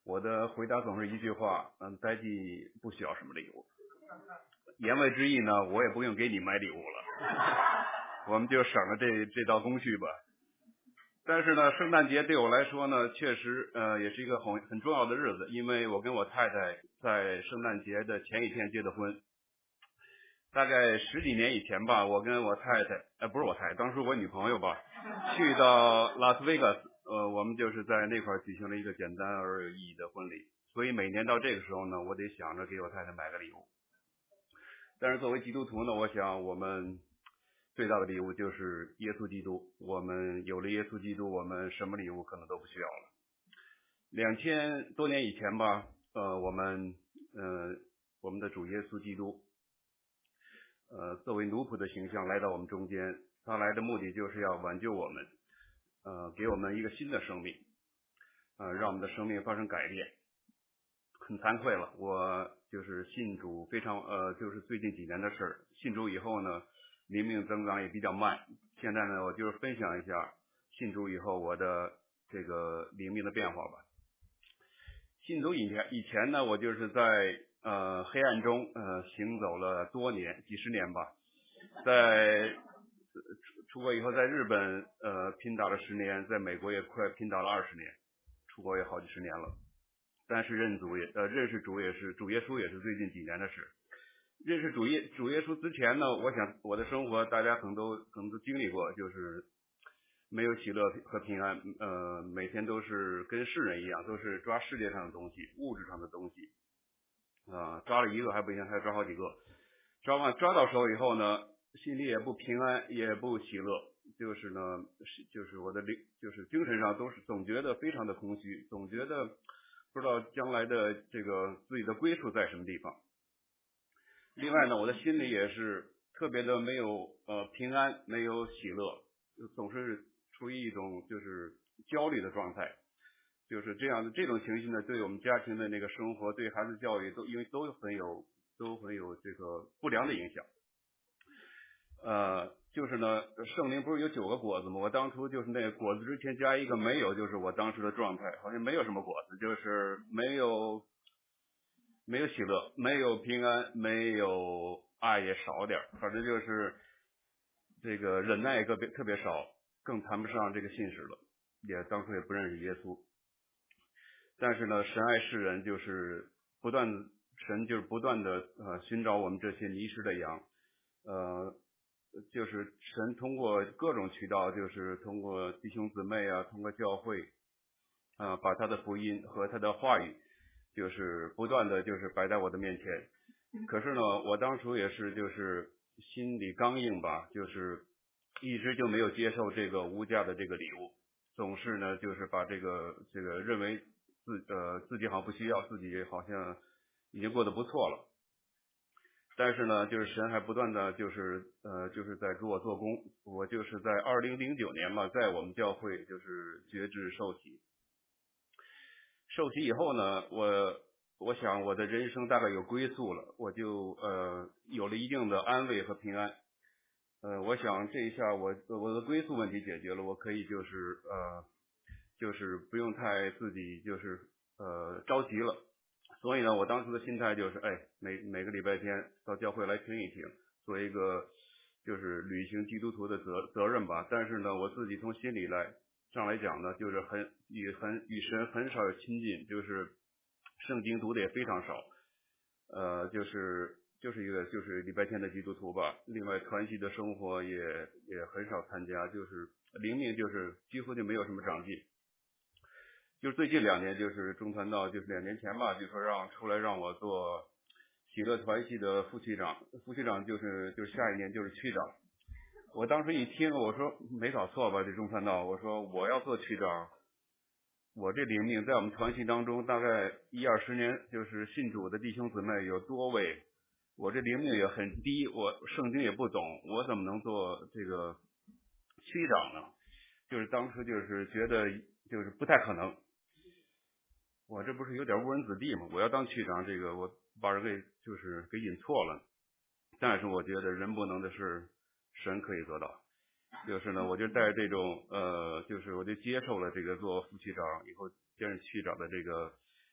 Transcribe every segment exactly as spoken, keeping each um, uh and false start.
我的回答总是一句话，嗯，代际不需要什么礼物。言外之意呢，我也不用给你买礼物了，我们就省了这这道工序吧。但是呢，圣诞节对我来说呢，确实呃也是一个很很重要的日子，因为我跟我太太在圣诞节的前一天结的婚。大概十几年以前吧，我跟我太太，呃，不是我太太，当时我女朋友吧，去到拉斯维加斯，呃，我们就是在那块举行了一个简单而有意义的婚礼。所以每年到这个时候呢，我得想着给我太太买个礼物。但是作为基督徒呢，我想我们最大的礼物就是耶稣基督。我们有了耶稣基督，我们什么礼物可能都不需要了。两千多年以前吧，呃，我们呃我们的主耶稣基督。呃，作为奴仆的形象来到我们中间，他来的目的就是要挽救我们，呃，给我们一个新的生命，呃，让我们的生命发生改变。很惭愧了，我就是信主非常呃，就是最近几年的事儿。信主以后呢，灵命增长也比较慢。现在呢，我就是分享一下信主以后我的这个灵命的变化吧。信主以前以前呢，我就是在呃黑暗中呃行走了多年，几十年吧。在出出国以后，在日本呃拼打了十年，在美国也快拼打了二十年，出国也好几十年了。但是认主也呃认识主也是主耶稣也是最近几年的事。认识主耶主耶稣之前呢，我想我的生活大家可能都可能都经历过，就是没有喜乐和平安，呃，每天都是跟世人一样，都是抓世界上的东西，物质上的东西，啊、呃，抓了一个还不行，还抓好几个，抓完抓到手以后呢，心里也不平安，也不喜乐，就是呢，就是我的灵，就是精神上都是总觉得非常的空虚，总觉得不知道将来的这个自己的归属在什么地方。另外呢，我的心里也是特别的没有呃平安，没有喜乐，总是处于一种就是焦虑的状态，就是这样的这种情绪呢，对我们家庭的那个生活，对孩子教育都因为都很有都很有这个不良的影响。呃，就是呢，圣灵不是有九个果子吗？我当初就是那个果子之前加一个没有，就是我当时的状态，好像没有什么果子，就是没有没有喜乐，没有平安，没有爱也少点，反正就是这个忍耐也特别特别少，更谈不上这个信使了，也当初也不认识耶稣。但是呢，神爱世人，就是不断神就是不断的呃寻找我们这些迷失的羊，呃，就是神通过各种渠道，就是通过弟兄姊妹啊，通过教会啊、呃，把他的福音和他的话语，就是不断的就是摆在我的面前。可是呢，我当初也是就是心里刚硬吧，就是一直就没有接受这个无价的这个礼物，总是呢就是把这个这个认为自呃自己好像不需要，自己好像已经过得不错了。但是呢，就是神还不断的就是呃就是在给我做工。我就是在二零零九年嘛，在我们教会就是决志受洗。受洗以后呢，我我想我的人生大概有归宿了，我就呃有了一定的安慰和平安。呃，我想这一下我我的归宿问题解决了，我可以就是呃就是不用太自己就是呃着急了。所以呢，我当时的心态就是，哎，每每个礼拜天到教会来听一听，做一个就是履行基督徒的责责任吧。但是呢，我自己从心里来上来讲呢，就是很与很与神很少有亲近，就是圣经读的也非常少，呃，就是就是一个就是礼拜天的基督徒吧。另外团契的生活也也很少参加，就是灵命就是几乎就没有什么长进。就是最近两年，就是中传道，就是两年前吧，就说让出来让我做喜乐团系的副区长，副区长就是就是下一年就是区长。我当时一听，我说没搞错吧？这中传道，我说我要做区长，我这灵命在我们团系当中大概一二十年，就是信主的弟兄姊妹有多位，我这灵命也很低，我圣经也不懂，我怎么能做这个区长呢？就是当时就是觉得就是不太可能。我这不是有点误人子弟吗？我要当区长，这个我把人给就是给引错了。但是我觉得人不能的事，神可以做到。就是呢，我就带这种呃，就是我就接受了这个做副区长以后兼任区长的这个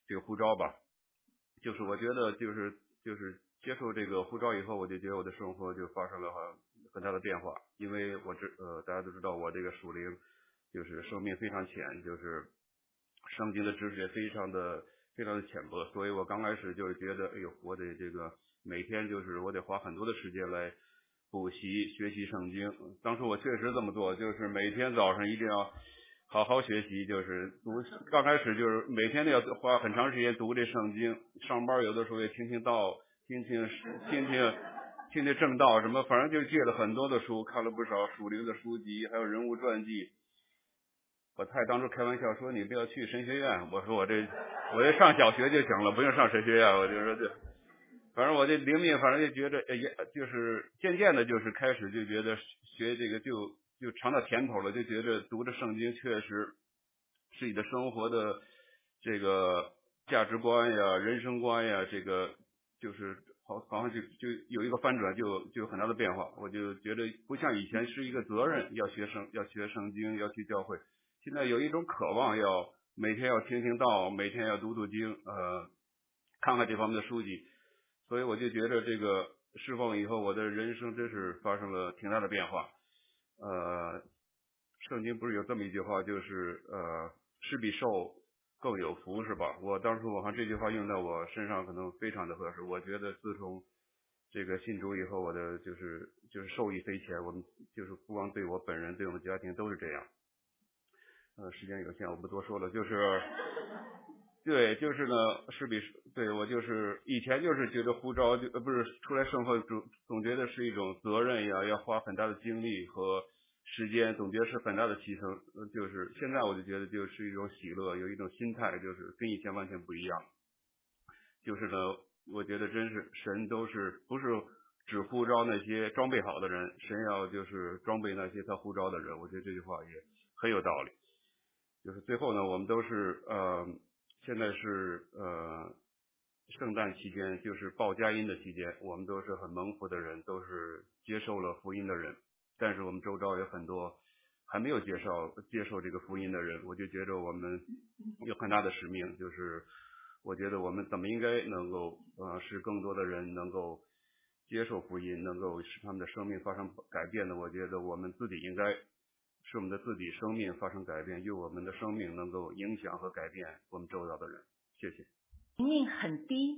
这个呼召吧，就是我觉得就是就是接受这个呼召以后，我就觉得我的生活就发生了很很大的变化，因为我知呃大家都知道我这个属灵就是生命非常浅，就是圣经的知识也非常的非常的浅薄，所以我刚开始就是觉得，哎呦，我得这个每天就是我得花很多的时间来补习学习圣经。当时我确实这么做，就是每天早上一定要好好学习，就是读，刚开始就是每天都要花很长时间读这圣经，上班有的时候也听听道，听听听听听听正道什么，反正就借了很多的书，看了不少属灵的书籍，还有人物传记。我太太当初开玩笑说你不要去神学院，我说我这我这上小学就行了，不用上神学院，我就说这。反正我这灵命，反正就觉得，哎呀，就是渐渐的，就是开始就觉得学这个就就尝到甜头了，就觉得读着圣经确实是你的生活的这个价值观呀、人生观呀，这个就是好好像就就有一个翻转，就就有很大的变化。我就觉得不像以前是一个责任，要学圣要学圣经，要去教会，现在有一种渴望，要每天要听听道，每天要读读经，呃，看看这方面的书籍。所以我就觉得这个释放以后，我的人生真是发生了挺大的变化。呃，圣经不是有这么一句话，就是呃，施比受更有福，是吧？我当时我看这句话用在我身上可能非常的合适。我觉得自从这个信主以后，我的就是就是受益匪浅。我们就是不光对我本人，对我们家庭都是这样。呃，时间有限，我不多说了，就是。对，就是呢，是比对我就是以前就是觉得呼召就呃不是出来生活总总觉得是一种责任呀，要花很大的精力和时间，总觉得是很大的牺牲。呃，就是现在我就觉得就是一种喜乐，有一种心态，就是跟以前完全不一样。就是呢，我觉得真是神都是不是只呼召那些装备好的人，神要就是装备那些他呼召的人。我觉得这句话也很有道理。就是最后呢，我们都是呃。现在是呃圣诞期间，就是报佳音的期间，我们都是很蒙福的人，都是接受了福音的人。但是我们周遭有很多还没有接受接受这个福音的人，我就觉得我们有很大的使命，就是我觉得我们怎么应该能够呃使更多的人能够接受福音，能够使他们的生命发生改变的。我觉得我们自己应该使我们的自己生命发生改变，用我们的生命能够影响和改变我们周遭的人。谢谢。 命很低，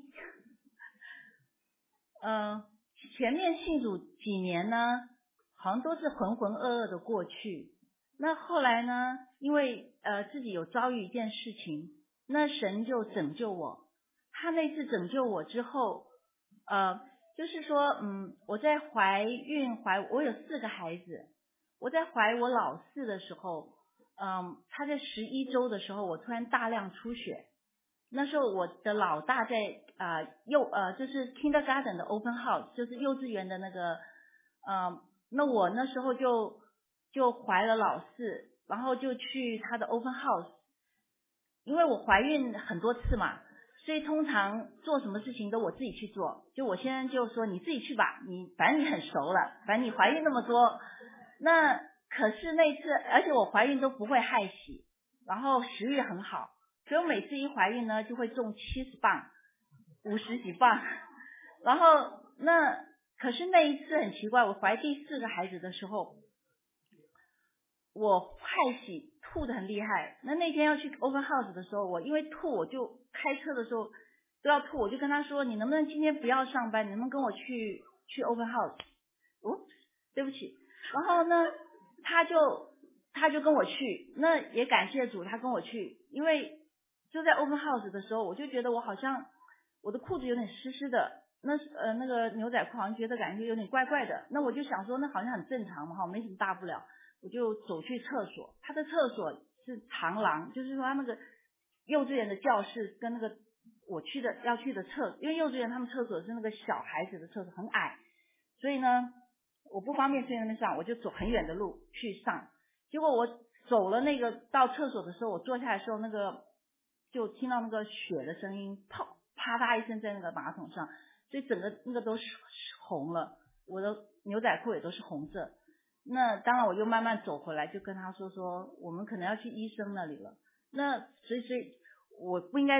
呃，前面信主几年呢，好像都是浑浑噩噩的过去。那后来呢，因为呃自己有遭遇一件事情，那神就拯救我。他那次拯救我之后，呃，就是说，嗯，我在怀孕怀，我有四个孩子。我在怀我老四的时候，嗯，他在十一周的时候，我突然大量出血。那时候我的老大在啊、呃、幼呃就是 kindergarten 的 open house， 就是幼稚园的那个，呃，那我那时候就就怀了老四，然后就去他的 open house， 因为我怀孕很多次嘛，所以通常做什么事情都我自己去做。就我先生就说你自己去吧，你反正你很熟了，反正你怀孕那么多。那可是那次，而且我怀孕都不会害喜，然后食欲很好，所以我每次一怀孕呢就会重七十磅，五十几磅。然后那可是那一次很奇怪，我怀第四个孩子的时候，我害喜吐得很厉害。那那天要去 open house 的时候，我因为吐，我就开车的时候都要吐，我就跟他说，你能不能今天不要上班，你能不能跟我去去 open house？ 哦，对不起。然后呢，他就他就跟我去，那也感谢主，他跟我去，因为就在 open house 的时候，我就觉得我好像我的裤子有点湿湿的，那呃那个牛仔裤好像觉得感觉有点怪怪的，那我就想说那好像很正常嘛，哈，没什么大不了，我就走去厕所。他的厕所是长廊，就是说他那个幼稚园的教室跟那个我去的要去的厕，因为幼稚园他们厕所是那个小孩子的厕所，很矮，所以呢我不方便去那边上，我就走很远的路去上。结果我走了那个到厕所的时候，我坐下来的时候，那个就听到那个血的声音，啪啪嗒一声在那个马桶上，所以整个那个都是红了，我的牛仔裤也都是红色。那当然我就慢慢走回来，就跟他说说我们可能要去医生那里了。那所以所以我不应该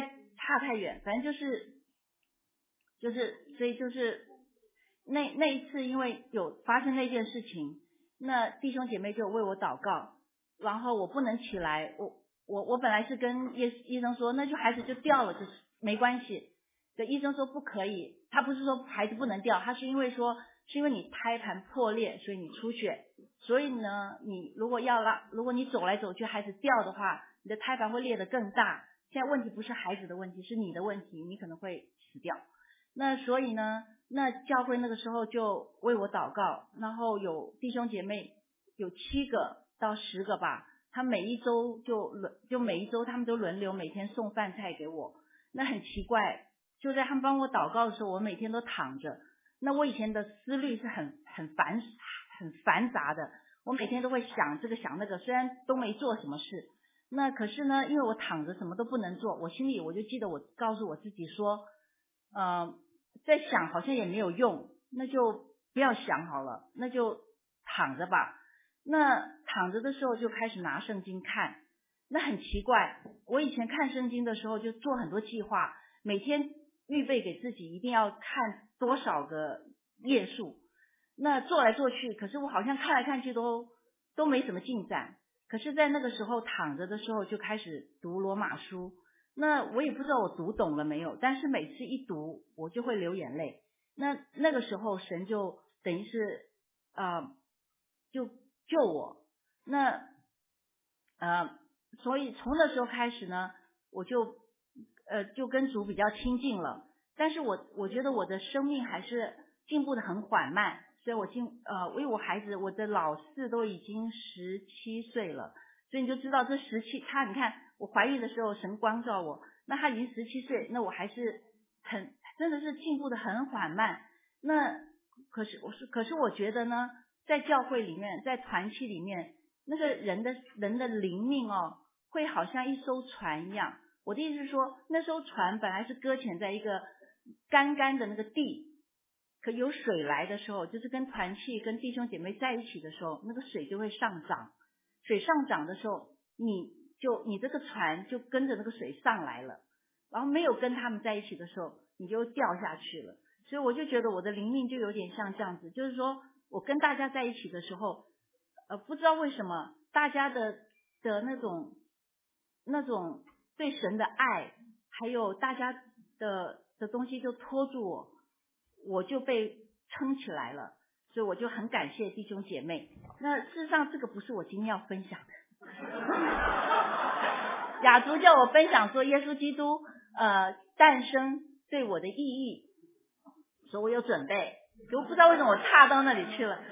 差太远，反正就是就是所以就是那那一次因为有发生那件事情，那弟兄姐妹就为我祷告，然后我不能起来，我我我本来是跟医医生说那就孩子就掉了，就是没关系，对，医生说不可以，他不是说孩子不能掉，他是因为说是因为你胎盘破裂，所以你出血，所以呢你如果要让如果你走来走去孩子掉的话，你的胎盘会裂得更大，现在问题不是孩子的问题，是你的问题，你可能会死掉。那所以呢，那教会那个时候就为我祷告，然后有弟兄姐妹有七个到十个吧，他每一周就轮就每一周他们都轮流每天送饭菜给我。那很奇怪，就在他们帮我祷告的时候，我每天都躺着。那我以前的思虑是很很繁很繁杂的，我每天都会想这个想那个，虽然都没做什么事。那可是呢，因为我躺着什么都不能做，我心里我就记得我告诉我自己说，呃，在想好像也没有用，那就不要想好了，那就躺着吧。那躺着的时候就开始拿圣经看，那很奇怪，我以前看圣经的时候就做很多计划，每天预备给自己一定要看多少个页数，那做来做去，可是我好像看来看去都都没什么进展。可是在那个时候躺着的时候就开始读罗马书，那我也不知道我读懂了没有，但是每次一读我就会流眼泪。那那个时候神就等于是呃就救我，那呃所以从那时候开始呢，我就呃就跟主比较亲近了。但是我我觉得我的生命还是进步的很缓慢，所以我进呃为我孩子，我的老四都已经十七岁了，所以你就知道这十七他你看我怀孕的时候神光照我，那他已经十七岁，那我还是很真的是进步的很缓慢。那可是我是可是我觉得呢，在教会里面，在团契里面，那个人的人的灵命哦，会好像一艘船一样。我的意思是说，那艘船本来是搁浅在一个干干的那个地，可有水来的时候，就是跟团契跟弟兄姐妹在一起的时候，那个水就会上涨。水上涨的时候，你就你这个船就跟着那个水上来了，然后没有跟他们在一起的时候，你就掉下去了。所以我就觉得我的灵命就有点像这样子，就是说我跟大家在一起的时候，呃，不知道为什么大家的的那种那种对神的爱，还有大家的的东西就拖住我，我就被撑起来了。所以我就很感谢弟兄姐妹。那事实上这个不是我今天要分享的。雅竹叫我分享说耶稣基督呃诞生对我的意义，所以我有准备，可我不知道为什么我岔到那里去了。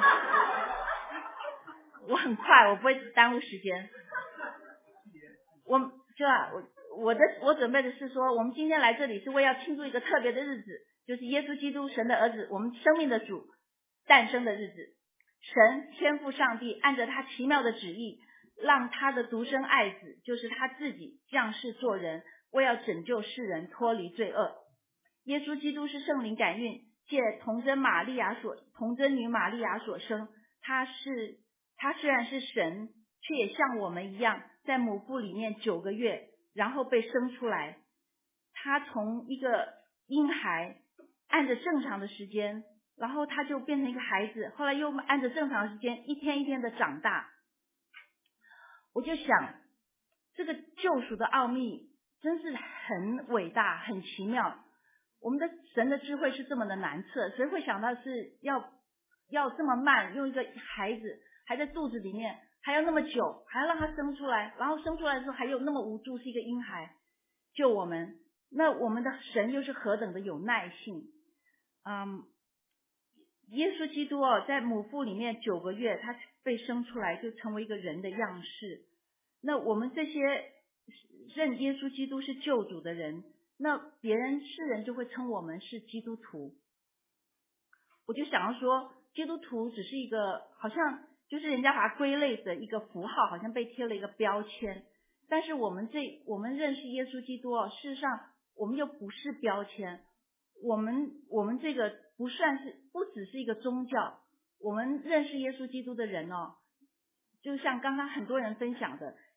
我很快，我不会耽误时间。我就啊，我我的我准备的是说，我们今天来这里是为要庆祝一个特别的日子，就是耶稣基督神的儿子，我们生命的主诞生的日子。神天父上帝按着他奇妙的旨意，让他的独生爱子，就是他自己降世做人，为要拯救世人脱离罪恶。耶稣基督是圣灵感孕，借童真玛利亚所童真女玛利亚所生。他是他虽然是神，却也像我们一样，在母腹里面九个月，然后被生出来。他从一个婴孩，按着正常的时间，然后他就变成一个孩子，后来又按着正常的时间，一天一天的长大。我就想，这个救赎的奥秘真是很伟大，很奇妙。我们的神的智慧是这么的难测，谁会想到是要要这么慢，用一个孩子还在肚子里面，还要那么久，还要让他生出来，然后生出来的时候还有那么无助，是一个婴孩救我们。那我们的神又是何等的有耐性。嗯，耶稣基督哦，在母腹里面九个月，他被生出来就成为一个人的样式。那我们这些认耶稣基督是救主的人，那别人世人就会称我们是基督徒。我就想要说，基督徒只是一个好像就是人家把它归类的一个符号，好像被贴了一个标签。但是我们这我们认识耶稣基督哦，事实上我们又不是标签。我们我们这个不算是不只是一个宗教，我们认识耶稣基督的人哦，就像刚刚很多人分享的，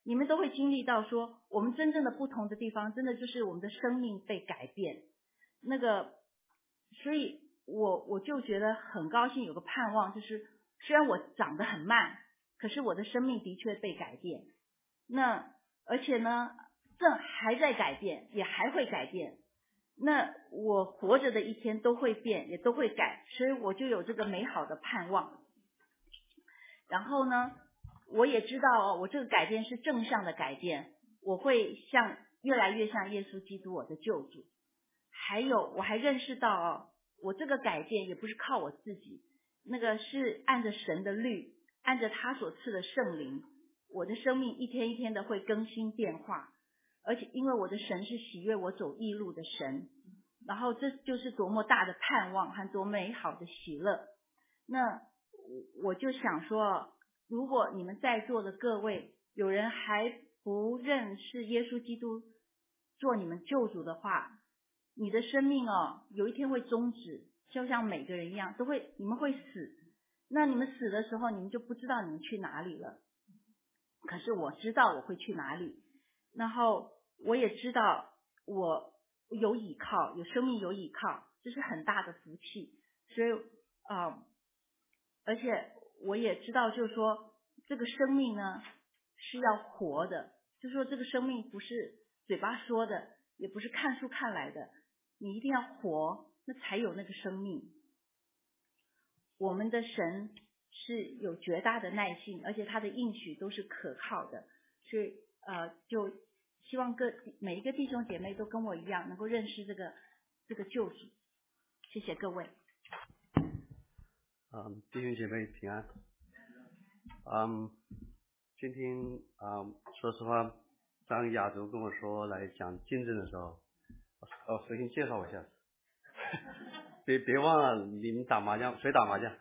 你们都会经历到说，我们真正的不同的地方，真的就是我们的生命被改变。那个，所以我我就觉得很高兴，有个盼望，就是虽然我长得很慢，可是我的生命的确被改变。那而且呢，正还在改变，也还会改变。那我活着的一天都会变，也都会改，所以我就有这个美好的盼望。然后呢，我也知道我这个改变是正向的改变，我会像越来越像耶稣基督我的救主。还有我还认识到哦，我这个改变也不是靠我自己，那个是按着神的律，按着他所赐的圣灵，我的生命一天一天的会更新变化。而且因为我的神是喜悦我走义路的神，然后这就是多么大的盼望和多美好的喜乐。那我就想说，如果你们在座的各位有人还不认识耶稣基督做你们救主的话，你的生命哦有一天会终止，就像每个人一样，都会你们会死。那你们死的时候，你们就不知道你们去哪里了。可是我知道我会去哪里，然后我也知道我有依靠，有生命有依靠，这是很大的福气。所以啊、呃，而且我也知道，就是说这个生命呢是要活的，就是说这个生命不是嘴巴说的，也不是看书看来的，你一定要活，那才有那个生命。我们的神是有绝大的耐性，而且他的应许都是可靠的，所以呃，就希望各每一个弟兄姐妹都跟我一样，能够认识这个这个救主。谢谢各位。 嗯，弟兄姐妹平安。嗯，今天啊、嗯，说实话，当亚洲跟我说来讲竞争的时候，哦，首先介绍我一下。别别忘了，你们打麻将，谁打麻将？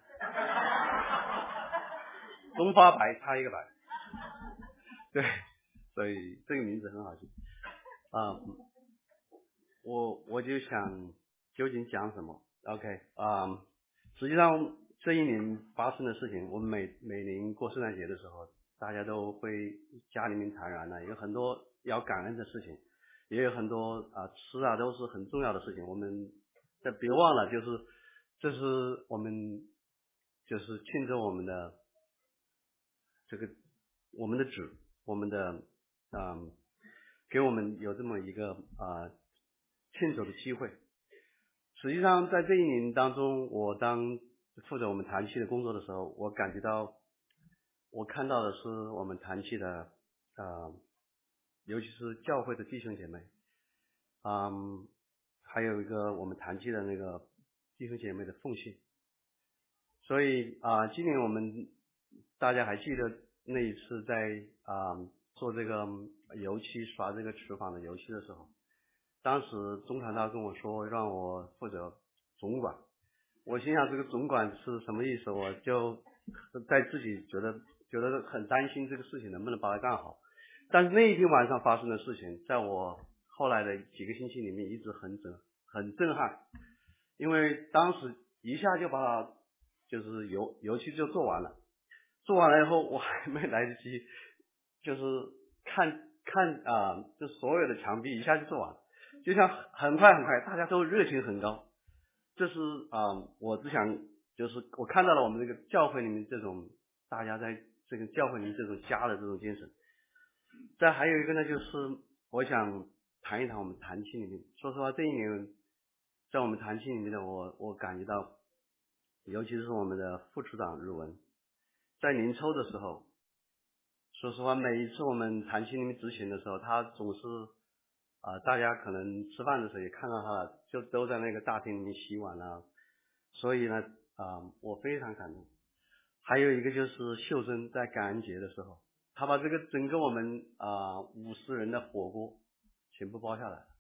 中发白差一个白。对，所以这个名字很好听。啊、嗯，我我就想究竟讲什么 ？OK， 啊、嗯，实际上这一年发生的事情，我们每每年过圣诞节的时候，大家都会家里面团圆了，有很多要感恩的事情，也有很多啊吃啊都是很重要的事情。我们但别忘了，就是这是我们就是庆祝我们的这个我们的主，我们的嗯，给我们有这么一个啊庆祝的机会。实际上在这一年当中，我当负责我们团契的工作的时候，我感觉到我看到的是我们团契的呃尤其是教会的弟兄姐妹，嗯，还有一个我们团契的那个弟兄姐妹的奉献。所以啊、呃，今年我们大家还记得那一次在啊、呃、做这个油漆刷这个厨房的油漆的时候，当时中传道跟我说让我负责总管，我心想这个总管是什么意思？我就在自己觉得觉得很担心这个事情能不能把它干好。但是那一天晚上发生的事情，在我后来的几个星期里面一直很震很震撼，因为当时一下就把它就是油油漆就做完了，做完了以后我还没来得及就是看看啊、呃，就所有的墙壁一下就做完了，就像很快很快，大家都热情很高。这是啊、呃，我只想就是我看到了我们这个教会里面这种大家在这个教会里面这种家的这种精神。再还有一个呢，就是我想谈一谈我们团契里面。说实话，这一年在我们团契里面的我，我感觉到，尤其是我们的副处长日文，在年抽的时候，说实话，每一次我们团契里面执行的时候，他总是啊、呃，大家可能吃饭的时候也看到他，就都在那个大厅里面洗碗啊。所以呢，啊、呃，我非常感动。还有一个就是秀珍在感恩节的时候，他把这个整个我们啊五十人的火锅全部包下来。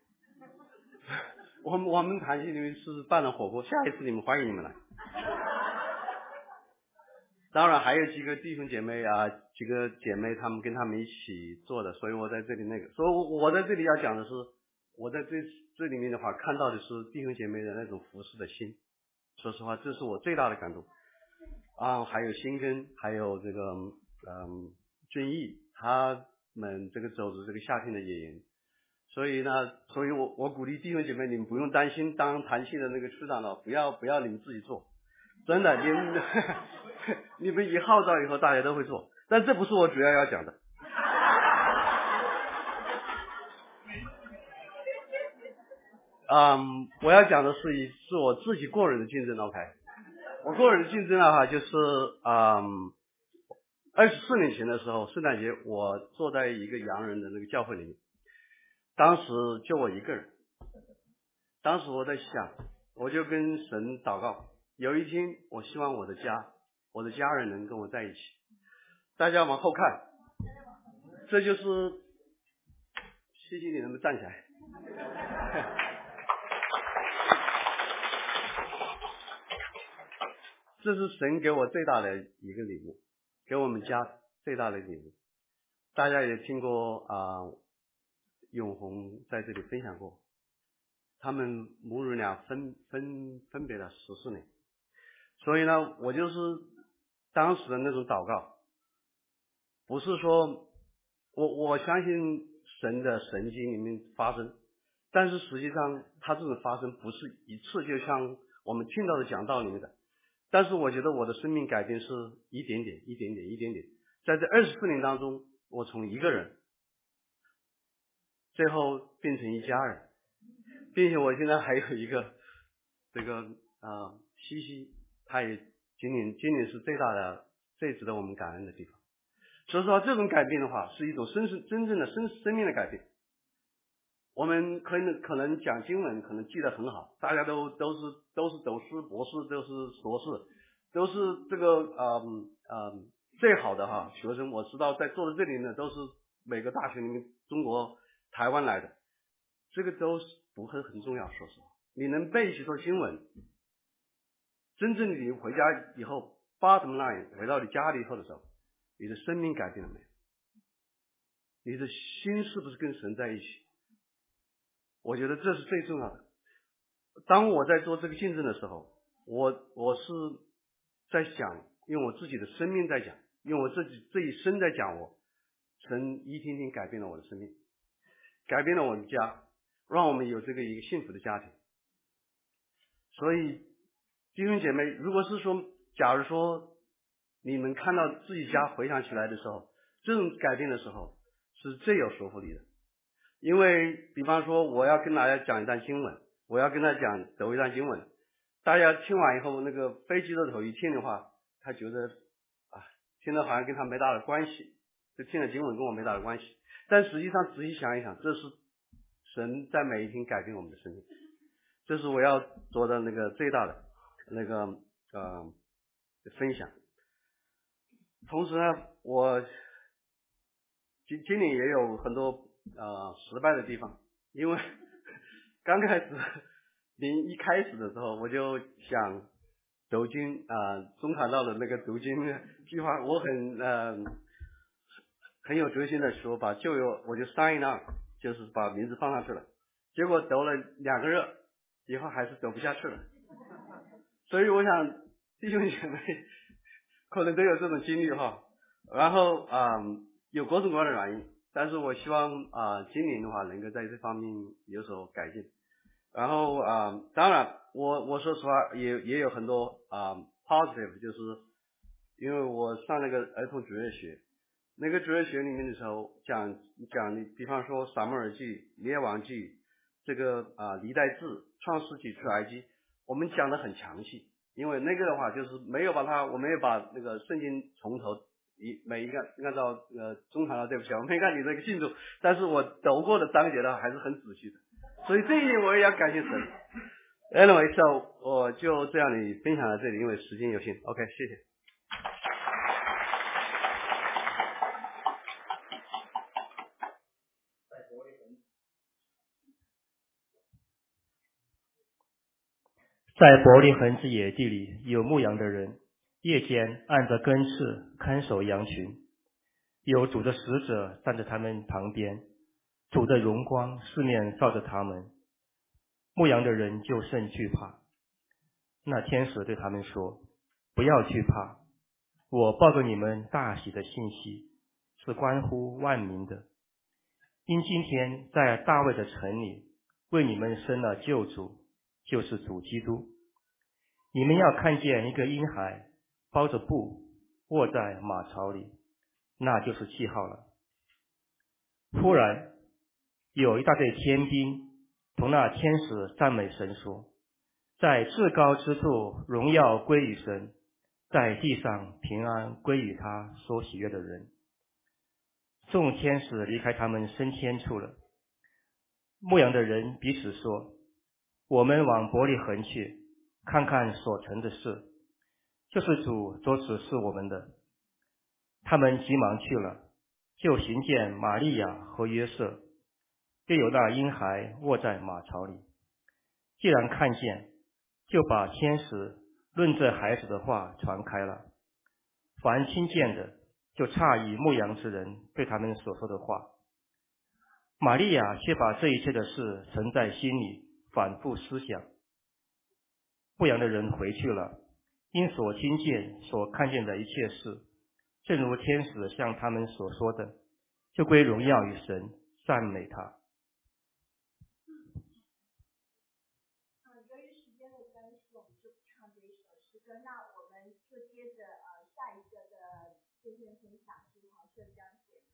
我们我们团契里面是办了火锅，下一次你们欢迎你们来。当然还有几个弟兄姐妹啊，几个姐妹他们跟他们一起做的，所以我在这里那个，所以我我在这里要讲的是，我在这这里面的话看到的是弟兄姐妹的那种服侍的心。说实话，这是我最大的感动。啊，还有新根，还有这个嗯君毅， 他们这个走着这个夏天的野营。所以呢，所以我我鼓励弟兄姐妹，你们不用担心当团契的那个处长了，不要不要你们自己做，真的，你们你们一号召以后，大家都会做。但这不是我主要要讲的。嗯，我要讲的是以是我自己个人的竞争 ，OK。我个人的竞争的话，就是嗯，二十四年前的时候，圣诞节我坐在一个洋人的那个教会里面。当时就我一个人，当时我在想，我就跟神祷告，有一天我希望我的家，我的家人能跟我在一起。大家往后看，这就是，谢谢你能不能站起来？这是神给我最大的一个礼物，给我们家最大的礼物。大家也听过啊。呃永红在这里分享过，他们母女俩分分分别了十四年，所以呢，我就是当时的那种祷告，不是说我我相信神的神迹里面发生，但是实际上它这种发生不是一次，就像我们听到的讲道里面的，但是我觉得我的生命改变是一点点一点点一点点，在这二十四年当中，我从一个人最后变成一家人，并且我现在还有一个这个呃西西，他也今年今年是最大的最值得我们感恩的地方。所以说这种改变的话，是一种生生真正的生生命的改变。我们可能可能讲经文可能记得很好，大家都都是都是斗师博士，都是硕士，都是这个嗯嗯最好的哈学生。我知道在座的这里呢，都是每个大学里面中国台湾来的，这个都是不会很重要。说实话，你能背许多经文，真正你回家以后 ，bottom line 回到你家里以后的时候，你的生命改变了没有？你的心是不是跟神在一起？我觉得这是最重要的。当我在做这个见证的时候，我我是在想，用我自己的生命在讲，用我自己这一生在讲我，神一天天改变了我的生命。改变了我们家，让我们有这个一个幸福的家庭。所以弟兄姐妹，如果是说假如说你们看到自己家回想起来的时候，这种改变的时候是最有说服力的。因为比方说我要跟大家讲一段经文，我要跟他讲读一段经文，大家听完以后那个飞机的头一听的话，他觉得啊听得好像跟他没大的关系，就听了经文跟我没大的关系。但实际上仔细想一想，这是神在每一天改变我们的生命，这是我要做的那个最大的那个呃分享。同时呢，我今今年也有很多呃失败的地方，因为刚开始临一开始的时候，我就想读经啊、呃，中传道的那个读经计划，我很呃。很有决心的说，把就有我就 sign up， 就是把名字放上去了。结果读了两个月，以后还是读不下去了。所以我想弟兄姐妹可能都有这种经历哈。然后啊、嗯，有各种各样的原因，但是我希望啊、呃，今年的话能够在这方面有所改进。然后啊、呃，当然我我说实话也也有很多啊、呃、positive， 就是因为我上那个儿童主日学。那个主日学里面的时候讲讲，比方说撒母耳记、列王记，这个啊历代志、创世纪、出埃及，我们讲的很详细。因为那个的话就是没有把它，我没有把那个圣经从头一每一个按照呃中传的对不起，我没看你这个进度，但是我读过的章节的话还是很仔细的，所以这一点我也要感谢神。Anyway， so 我就这样的分享到这里，因为时间有限。OK， 谢谢。 在伯利恒之野地里，有牧羊的人，夜间按着更次看守羊群，有主的使者站在他们旁边，主的荣光四面照着他们，牧羊的人就甚惧怕。那天使对他们说：不要惧怕，我报给你们大喜的信息， 是关乎万民的。因今天在大卫的城里为你们生了救主，就是主基督。你们要看见一个婴孩包着布卧在马槽里，那就是记号了。忽然有一大队天兵同那天使赞美神说，在至高之处荣耀归于神，在地上平安归于他所喜悦的人。众天使离开他们升天处了。牧羊的人彼此说，我们往伯利恒去，看看所成的事，就是主所指示我们的。他们急忙去了，就寻见玛利亚和约瑟，又有那婴孩卧在马槽里。既然看见，就把天使论这孩子的话传开了。凡听见的，就诧异牧羊之人对他们所说的话。玛利亚却把这一切的事存在心里，反复思想。牧羊的人回去了，因所听见所看见的一切事，正如天使向他们所说的，就归荣耀于神，赞美他。 由于时间的关系，我们就不唱这一首诗歌。那我们就接着呃下一个的今天分享是黄圣江姐妹。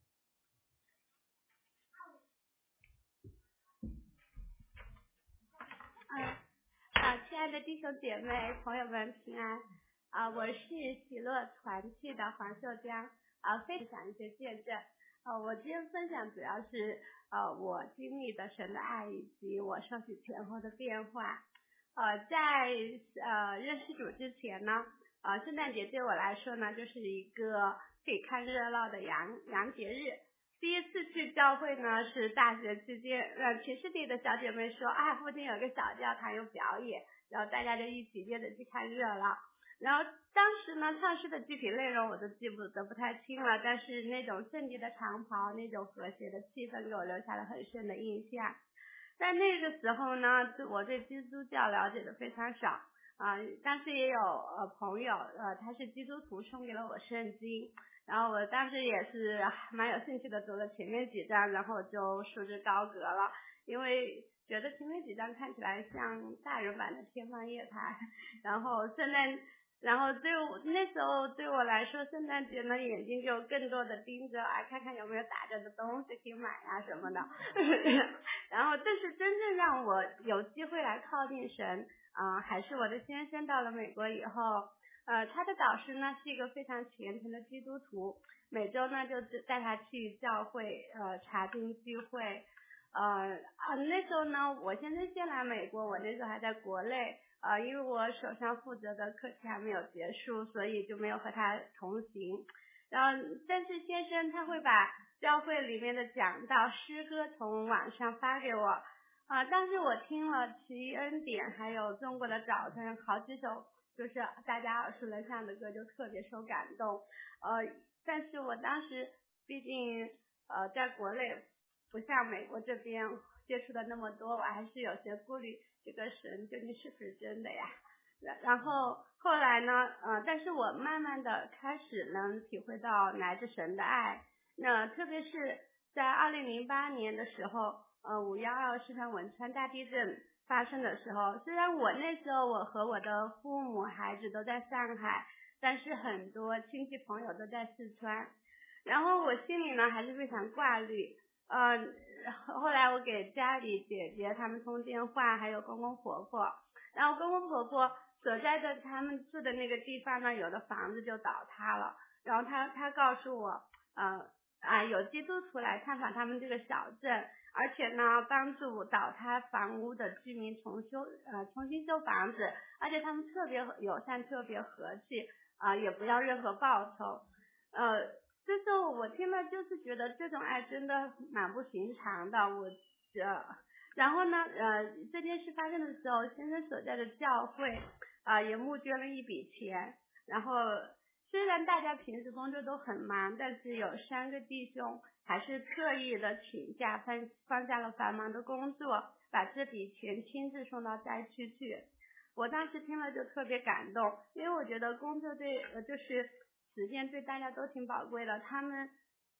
嗯啊，亲爱的弟兄姐妹、朋友们平安啊！我是喜乐团契的黄秀江啊，分享一些见证。呃，我今天分享主要是呃我经历的神的爱以及我受洗前后的变化。呃，在呃认识主之前呢，呃圣诞节对我来说呢，就是一个可以看热闹的洋洋节日。第一次去教会呢是大学期间，呃全市里的小姐妹说，啊附近有个小教堂有表演，然后大家就一起约着去看热闹。然后当时呢，唱诗的具体内容我都记不得不太清了，但是那种圣洁的长袍，那种和谐的气氛给我留下了很深的印象。在那个时候呢，我对基督教了解的非常少啊、呃，但是也有呃朋友呃他是基督徒，送给了我圣经，然后我当时也是蛮有兴趣的，读了前面几章，然后就束之高阁了，因为觉得前面几章看起来像大人版的天方夜谭，然后圣诞。然后对我那时候对我来说，圣诞节呢眼睛就更多的盯着啊，看看有没有打折的东西可以买啊什么的。然后，但是真正让我有机会来靠近神啊、呃，还是我的先生到了美国以后，呃，他的导师呢是一个非常虔诚的基督徒，每周呢就带他去教会呃查经聚会。呃啊，那时候呢，我先生先来美国，我那时候还在国内。呃，因为我手上负责的课题还没有结束，所以就没有和他同行。然后，但是先生他会把教会里面的讲道、诗歌从网上发给我。啊、呃，当时我听了《奇恩典》还有《中国的早晨》好几首，就是大家耳熟能详的歌，就特别受感动。呃，但是我当时毕竟呃在国内不像美国这边接触的那么多，我还是有些顾虑。这个神究竟是不是真的呀？然后后来呢，呃，但是我慢慢的开始能体会到来自神的爱。那特别是在二零零八年的时候，呃，五幺二四川汶川大地震发生的时候，虽然我那时候我和我的父母、孩子都在上海，但是很多亲戚朋友都在四川，然后我心里呢还是非常挂虑。呃，后来我给家里姐姐他们通电话，还有公公婆婆，然后公公婆婆所在的他们住的那个地方呢，有的房子就倒塌了，然后他他告诉我，呃啊有基督徒来探访他们这个小镇，而且呢帮助倒塌房屋的居民重修呃重新修房子，而且他们特别友善，特别和气啊、呃，也不要任何报酬，呃。这时候我听了就是觉得这种爱真的蛮不寻常的，我这，然后呢，呃，这件事发生的时候，先生所在的教会啊、呃、也募捐了一笔钱，然后虽然大家平时工作都很忙，但是有三个弟兄还是特意的请假放放下了繁忙的工作，把这笔钱亲自送到灾区去。我当时听了就特别感动，因为我觉得工作对呃就是。时间对大家都挺宝贵的，他们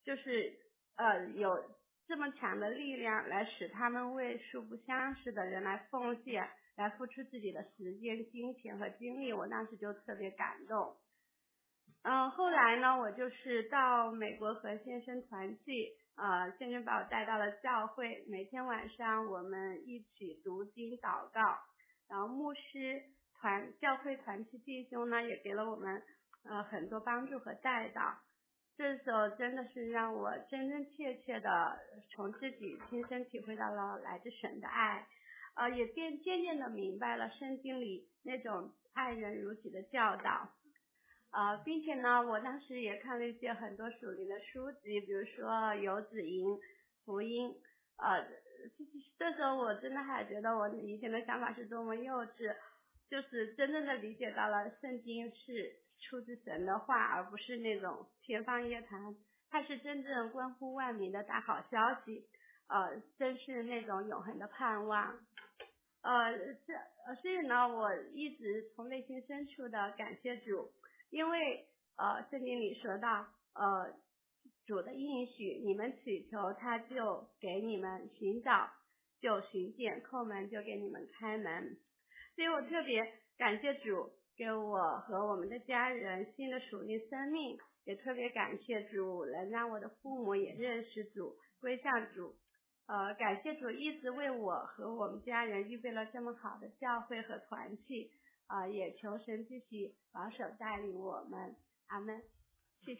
就是呃有这么强的力量来使他们为素不相识的人来奉献，来付出自己的时间、金钱和精力，我当时就特别感动。嗯，后来呢，我就是到美国和先生团契，呃，先生把我带到了教会，每天晚上我们一起读经祷告，然后牧师团教会团契弟兄呢也给了我们呃很多帮助和带导。这时候真的是让我真真切切的从自己亲身体会到了来自神的爱，呃，也渐渐渐的明白了圣经里那种爱人如己的教导。呃，并且呢，我当时也看了一些很多属灵的书籍，比如说《游子吟》、福音，呃，这时候我真的还觉得我以前的想法是多么幼稚，就是真正的理解到了圣经是出自神的话，而不是那种天方夜谭，它是真正关乎万民的大好消息，呃，真是那种永恒的盼望。呃，这呃，所以呢，我一直从内心深处的感谢主。因为呃，圣经里说到，呃，主的应许，你们祈求他就给你们，寻找就寻见，叩门就给你们开门。所以我特别感谢主给我和我们的家人新的属灵生命，也特别感谢主能让我的父母也认识主，归向主。呃，感谢主一直为我和我们家人预备了这么好的教会和团契。啊、呃，也求神继续保守带领我们，阿们，谢谢。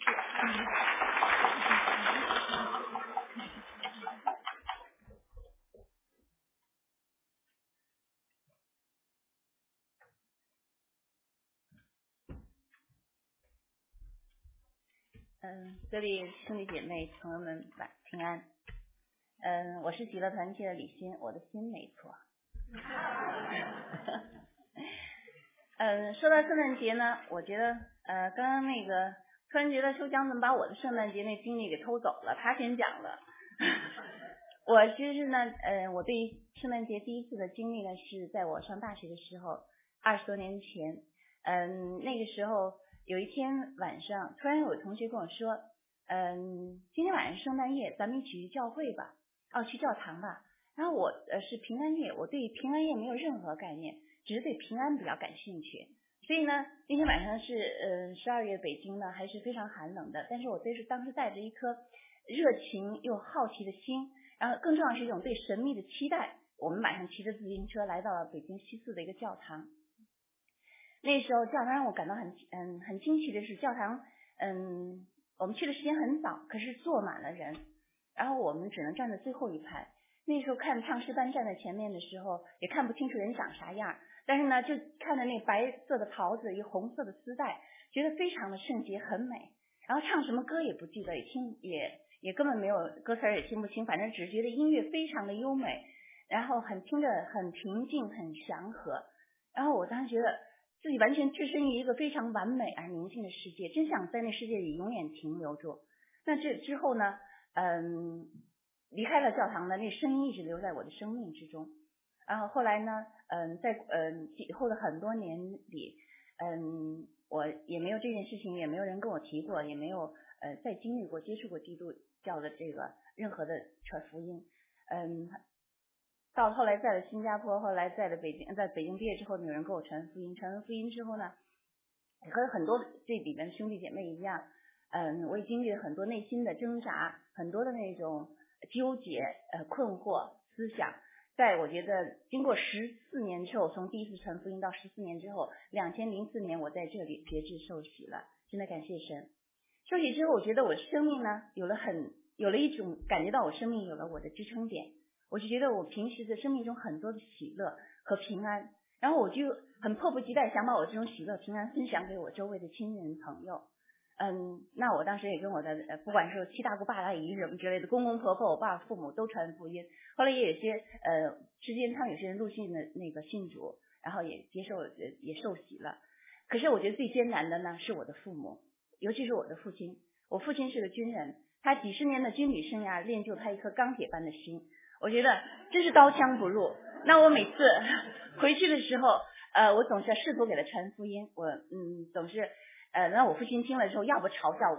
嗯，各位兄弟姐妹朋友们晚平安。嗯，我是喜乐团契的李欣，我的心没错。嗯，说到圣诞节呢，我觉得呃，刚刚那个突然觉得秋江怎么把我的圣诞节那经历给偷走了，他先讲了。我其实呢，呃，我对圣诞节第一次的经历呢，是在我上大学的时候，二十多年前。嗯，那个时候有一天晚上，突然有同学跟我说，嗯，今天晚上圣诞夜，咱们一起去教会吧，哦，去教堂吧。然后我呃是平安夜，我对平安夜没有任何概念。只是对平安比较感兴趣，所以呢，那天晚上是呃十二月北京呢还是非常寒冷的，但是我对是当时带着一颗热情又好奇的心，然后更重要是一种对神秘的期待。我们晚上骑着自行车来到了北京西四的一个教堂，那时候教堂让我感到很嗯很惊奇的是，教堂嗯我们去的时间很早，可是坐满了人，然后我们只能站在最后一排。那时候看唱诗班站在前面的时候，也看不清楚人长啥样，但是呢，就看着那白色的袍子，一红色的丝带，觉得非常的圣洁，很美。然后唱什么歌也不记得，也听也也根本没有歌词也听不清，反正只觉得音乐非常的优美，然后很听着很平静，很祥和。然后我当时觉得自己完全置身于一个非常完美而宁静的世界，真想在那世界里永远停留住。那这之后呢，嗯。离开了教堂的那声音一直留在我的生命之中，然后后来呢，嗯，在嗯以后的很多年里，嗯，我也没有这件事情，也没有人跟我提过，也没有呃再经历过接触过基督教的这个任何的传福音，嗯，到后来在了新加坡，后来在了北京，在北京毕业之后，有人给我传福音，传完福音之后呢，和很多这里面的兄弟姐妹一样，嗯，我也经历了很多内心的挣扎，很多的那种纠结、呃困惑、思想，在我觉得经过十四年之后，从第一次传福音到十四年之后，两千零四年我在这里决志受洗了，真的感谢神。受洗之后，我觉得我生命呢有了很有了一种感觉到我生命有了我的支撑点，我就觉得我平时的生命中很多的喜乐和平安，然后我就很迫不及待想把我这种喜乐平安分享给我周围的亲人朋友。嗯，那我当时也跟我的呃，不管是七大姑八大姨什么之类的，公公婆婆、我爸父母都传福音。后来也有些呃之间，他们有些人陆续的那个信主，然后也接受也受洗了。可是我觉得最艰难的呢是我的父母，尤其是我的父亲。我父亲是个军人，他几十年的军旅生涯练就他一颗钢铁般的心，我觉得真是刀枪不入。那我每次回去的时候，呃，我总是试图给他传福音，我嗯总是。呃，那我父亲听了之后，要不嘲笑我，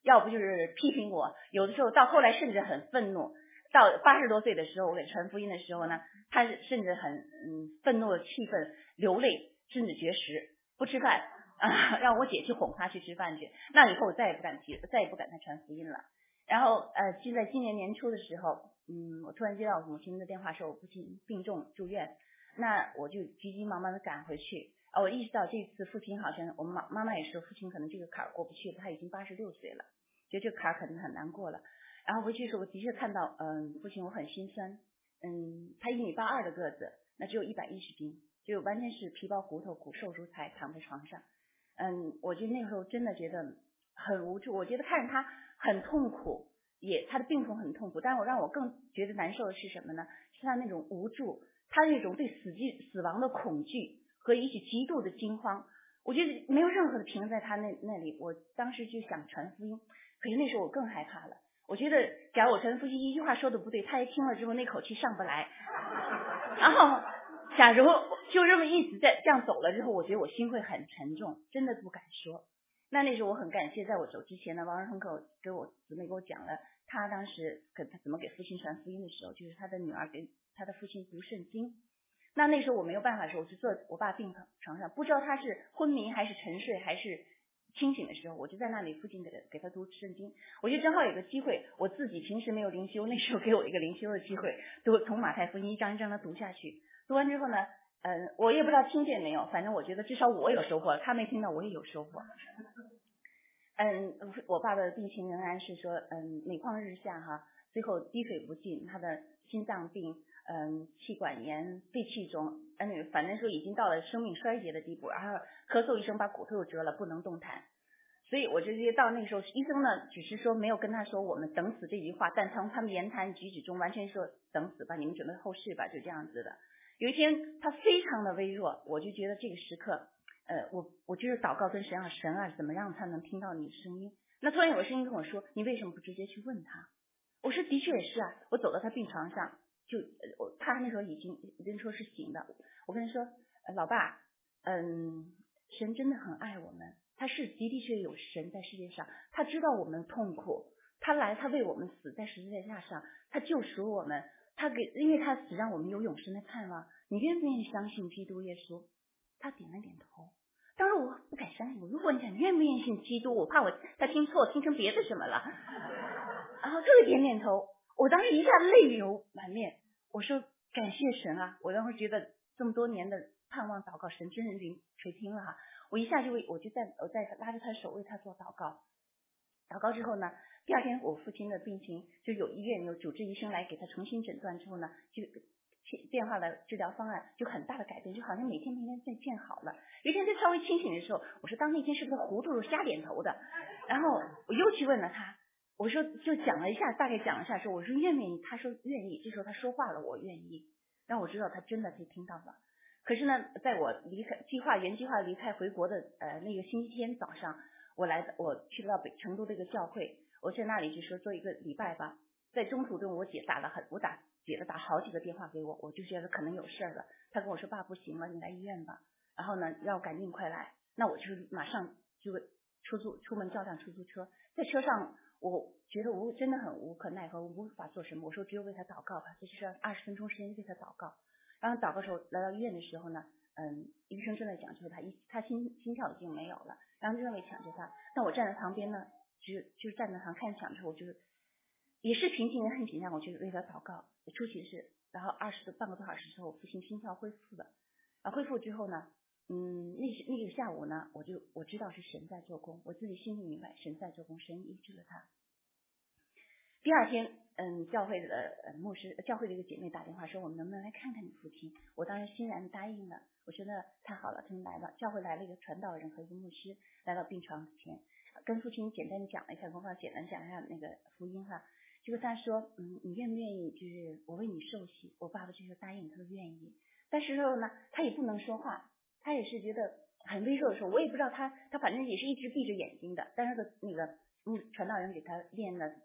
要不就是批评我，有的时候到后来甚至很愤怒。到八十多岁的时候，我给传福音的时候呢，他甚至很嗯愤怒的气愤，流泪，甚至绝食，不吃饭啊，让我姐去哄他去吃饭去。那以后我再也不敢提，再也不敢再传福音了。然后呃，就在今年年初的时候，嗯，我突然接到母亲的电话，说我父亲病重住院，那我就急急忙忙的赶回去。啊，我意识到这次父亲好像，我们妈妈妈也说，父亲可能这个坎儿过不去了，他已经八十六岁了，觉得这个坎儿可能很难过了。然后回去的时候，我的确看到，嗯，父亲我很心酸，嗯，他一米八二的个子，那只有一百一十斤，就完全是皮包骨头，骨瘦如柴，躺在床上，嗯，我就那个时候真的觉得很无助，我觉得看着他很痛苦，也他的病痛很痛苦，但是我让我更觉得难受的是什么呢？是他那种无助，他那种对死惧死亡的恐惧和一些极度的惊慌，我觉得没有任何的平衡在他那那里。我当时就想传福音，可是那时候我更害怕了。我觉得假如我传福音一句话说的不对，他一听了之后那口气上不来，然后假如就这么一直在这样走了之后，我觉得我心会很沉重，真的不敢说。那那时候我很感谢，在我走之前呢，王仁恒给我给我姊妹给我讲了他当时给他怎么给父亲传福音的时候，就是他的女儿给他的父亲读圣经。那那时候我没有办法的时候，我就坐我爸病床上，不知道他是昏迷还是沉睡还是清醒的时候，我就在那里附近给他给他读圣经。我就正好有个机会，我自己平时没有灵修，那时候给我一个灵修的机会，读从马太福音一章一章的读下去。读完之后呢，嗯，我也不知道听见没有，反正我觉得至少我有收获，他没听到我也有收获。嗯，我爸爸的病情仍然是说，嗯，每况日下哈，最后滴水不进，他的心脏病，嗯，气管炎、肺气肿，嗯，反正说已经到了生命衰竭的地步，然后咳嗽一声把骨头折了，不能动弹。所以我就觉得到那个时候，医生呢只是说没有跟他说我们等死这句话，但从他们言谈举止中完全说等死吧，你们准备后事吧，就这样子的。有一天他非常的微弱，我就觉得这个时刻，呃，我我就是祷告跟神啊，神啊，怎么让他能听到你的声音？那突然有个声音跟我说，你为什么不直接去问他？我说的确也是啊，我走到他病床上，就呃他那时候已经人说是醒的，我跟他说，呃、老爸，嗯，神真的很爱我们，他是的的确有神在世界上，他知道我们痛苦，他来他为我们死在十字架上，他救赎我们，他给因为他死让我们有永生的盼望，你愿不愿意相信基督耶稣？他点了点头。当时我不敢相信，如果你想愿不愿意信基督，我怕我他听错听成别的什么了，然后特别点点头。我当时一下泪流满面，我说感谢神啊，我当时觉得这么多年的盼望祷告神真人灵垂听了哈，我一下就为我就在我在拉着他手为他做祷告。祷告之后呢，第二天我父亲的病情就有医院有主治医生来给他重新诊断之后呢，就变化了治疗方案，就很大的改变，就好像每天每天在变好了。有一天他稍微清醒的时候，我说当那天是不是糊涂瞎点头的？然后我又去问了他，我说就讲了一下，大概讲了一下说，我说愿不愿意？他说愿意。这时候他说话了，我愿意。让我知道他真的可以听到了。可是呢，在我离开计划原计划离开回国的呃那个星期天早上，我来我去到北成都的一个教会，我在那里就说做一个礼拜吧。在中途中，我姐打了很我打姐的打好几个电话给我，我就觉得可能有事了。她跟我说爸不行了，你来医院吧。然后呢，让我赶紧快来。那我就马上就出租出门叫辆出租车，在车上我觉得我真的很无可奈何，我无法做什么。我说只有为他祷告吧，这就是二十分钟时间为他祷告。然后祷告时候来到医院的时候呢，嗯，医生正在讲究他一他心心跳已经没有了，然后就认为抢救他。但我站在旁边呢，就就站在旁看抢救，我就是也是平静也很紧张，我就为他祷告。出奇的是，然后二十半个多小时之后，父亲心跳恢复了。啊，恢复之后呢，嗯，那那个下午呢，我就我知道是神在做工，我自己心里明白神在做工，神医治了他。第二天，嗯，教会的呃牧师，教会的一个姐妹打电话说，我们能不能来看看你父亲？我当时欣然答应了，我觉得太好了，他们来了，教会来了一个传道人和一个牧师来到病床前，跟父亲简单的讲了一下，跟我简单讲一下那个福音哈。结果他说，嗯，你愿不愿意？就是我为你受洗。我爸爸就说答应，他说愿意。但是后呢，他也不能说话，他也是觉得很微弱的时候，我也不知道他，他反正也是一直闭着眼睛的。但是的那个嗯，传道人给他练了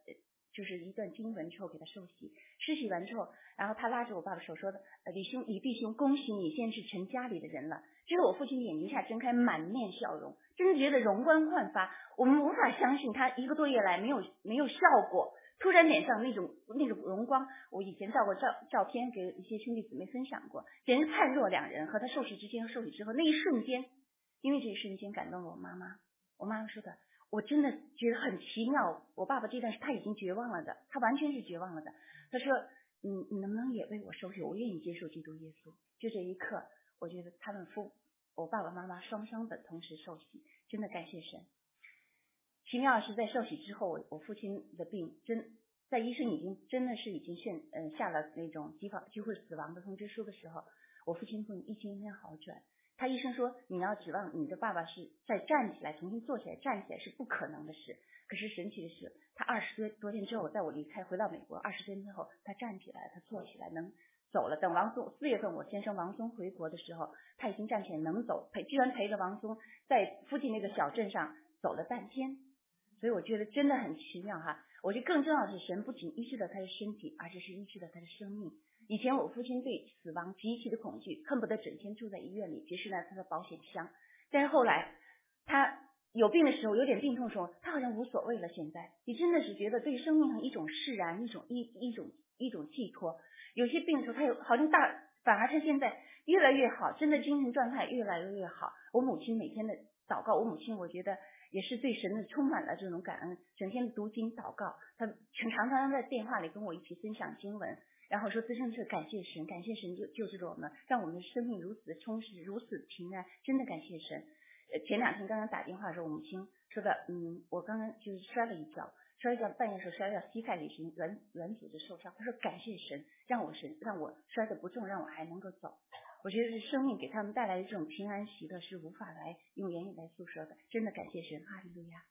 就是一段经文之后给他受洗，施洗完之后，然后他拉着我爸爸手说的，呃，李兄李弟兄，恭喜你现在是成家里的人了。之后我父亲的眼睛一下睁开，满面笑容，真的觉得容光焕发。我们无法相信他一个多月来没有没有笑过，突然脸上那种那种荣光，我以前照过照照片给一些兄弟姊妹分享过，简直判若两人。和他受洗之前和受洗之后那一瞬间，因为这一瞬间感动了我妈妈。我妈妈说的，我真的觉得很奇妙。我爸爸这段是他已经绝望了的，他完全是绝望了的。他说，你你能不能也为我受洗？我愿意接受基督耶稣。就这一刻，我觉得他们夫我爸爸妈妈双双的同时受洗，真的感谢神。奇妙的是，在受洗之后，我我父亲的病真在医生已经真的是已经宣嗯下了那种几乎几乎死亡的通知书的时候，我父亲会一天天好转。他医生说，你要指望你的爸爸是再站起来重新坐起来站起来是不可能的事。可是神奇的是，他二十多多天之后，在我离开回到美国二十天之后，他站起来，他坐起来能走了。等王松四月份我先生王松回国的时候，他已经站起来能走，陪居然陪着王松在附近那个小镇上走了半天。所以我觉得真的很奇妙哈。我觉得更重要的是，神不仅医治了他的身体，而且是医治了他的生命。以前我父亲对死亡极其的恐惧，恨不得整天住在医院里，结识了他的保险箱。但是后来他有病的时候，有点病痛的时候，他好像无所谓了。现在你真的是觉得对生命上一种释然，一种一一种一种寄托。有些病的时候，他有好像大，反而他现在越来越好，真的精神状态越来越好。我母亲每天的祷告，我母亲我觉得也是对神的充满了这种感恩，整天的读经祷告，他常常在电话里跟我一起分享经文，然后说自称是感谢神，感谢神就救治了我们，让我们的生命如此的充实，如此平安，真的感谢神。呃，前两天刚刚打电话的时候，我母亲说的，嗯，我刚刚就是摔了一跤，摔一跤半夜时候摔到膝盖里是软软组织受伤，他说感谢神，让我神让我摔得不重，让我还能够走。我觉得是生命给他们带来的这种平安喜乐是无法来用言语来诉说的，真的感谢神，哈利路亚。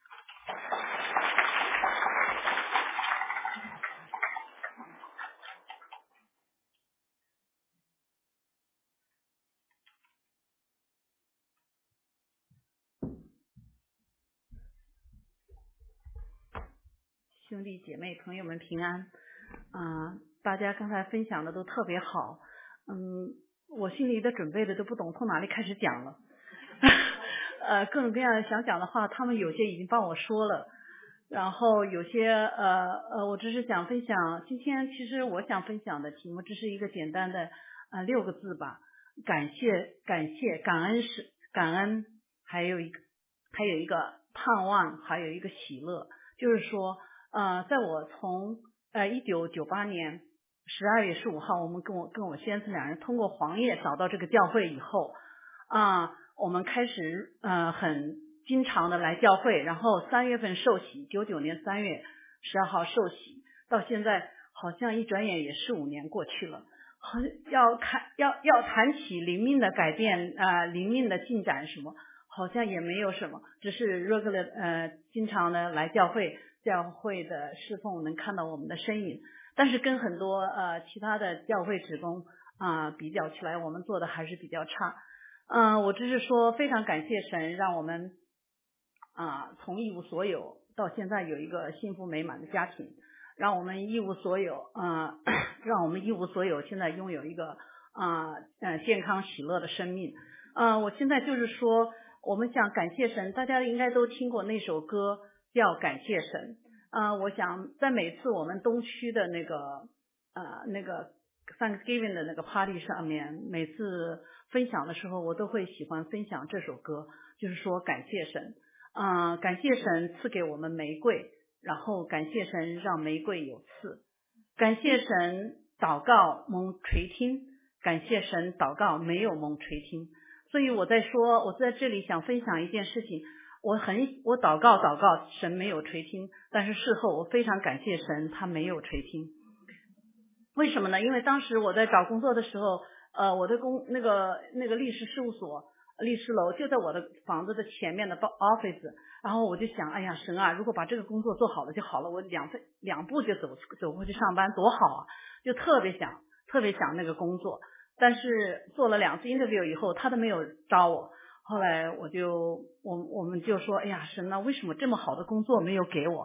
兄弟姐妹朋友们平安啊、呃！大家刚才分享的都特别好，嗯，我心里的准备的都不懂从哪里开始讲了，呃，各种各样想讲的话，他们有些已经帮我说了，然后有些呃呃，我只是想分享，今天其实我想分享的题目只是一个简单的呃六个字吧，感谢感谢感恩是感恩，还有一个还有一个盼望，还有一个喜乐，就是说。呃，在我从呃一九九八年十二月十五号，我们跟我跟我先生两人通过黄页找到这个教会以后，啊、呃，我们开始呃很经常的来教会，然后三月份受洗，九九年三月十二号受洗，到现在好像一转眼也十五年过去了。好，要看要要谈起灵命的改变啊、呃，灵命的进展什么，好像也没有什么，只是 regular 呃经常的来教会。教会的侍奉能看到我们的身影，但是跟很多呃其他的教会职工啊、呃、比较起来，我们做的还是比较差。嗯、呃，我只是说非常感谢神，让我们啊、呃、从一无所有到现在有一个幸福美满的家庭，让我们一无所有啊、呃，让我们一无所有，现在拥有一个啊呃健康喜乐的生命。啊、呃，我现在就是说，我们想感谢神，大家应该都听过那首歌。叫感谢神啊、呃！我想在每次我们东区的那个呃那个 Thanksgiving 的那个 party 上面，每次分享的时候，我都会喜欢分享这首歌，就是说感谢神啊、呃！感谢神赐给我们玫瑰，然后感谢神让玫瑰有刺，感谢神祷告蒙垂听，感谢神祷告没有蒙垂听。所以我在说，我在这里想分享一件事情。我很我祷告祷告神没有垂听，但是事后我非常感谢神他没有垂听。为什么呢？因为当时我在找工作的时候，呃我的工那个那个律师事务所律师楼就在我的房子的前面的 office， 然后我就想，哎呀神啊，如果把这个工作做好了就好了，我两分两步就走走过去上班多好啊，就特别想特别想那个工作。但是做了两次 interview 以后他都没有招我，后来我就我我们就说，哎呀神啊，为什么这么好的工作没有给我？